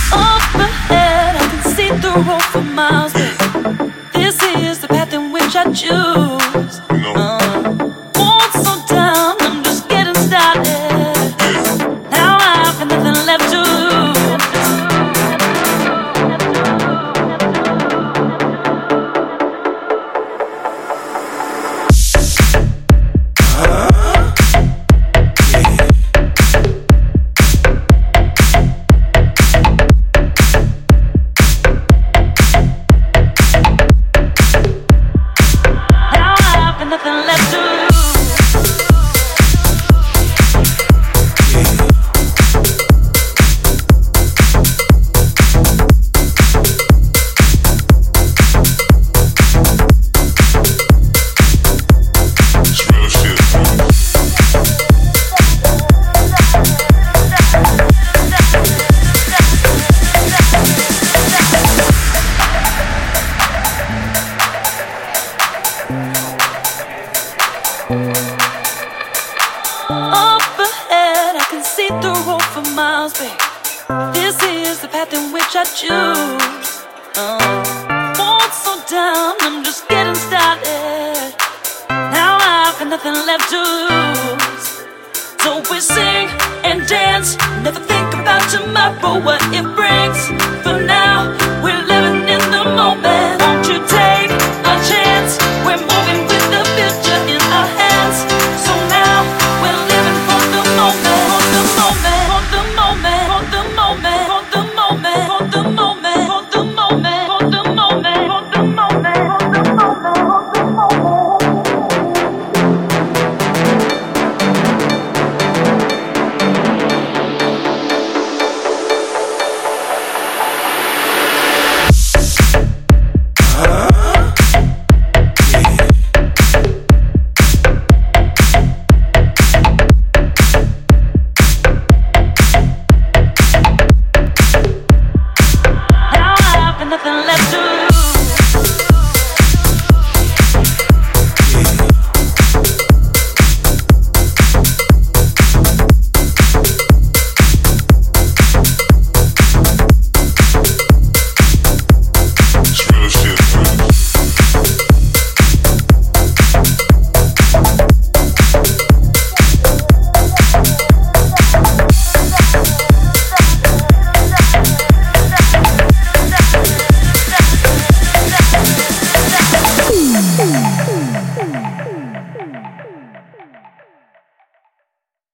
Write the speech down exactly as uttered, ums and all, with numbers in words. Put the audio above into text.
Up ahead, I can see the road for miles, babe. This is the path in which I choose. Uh, won't slow down, I'm just getting started. Now I've got nothing left to lose. Up ahead, I can see the road for miles, babe. This is the path in which I choose. Uh, won't slow down, I'm just getting started. Now I've got nothing left to lose. So we sing and dance, never think about tomorrow, what it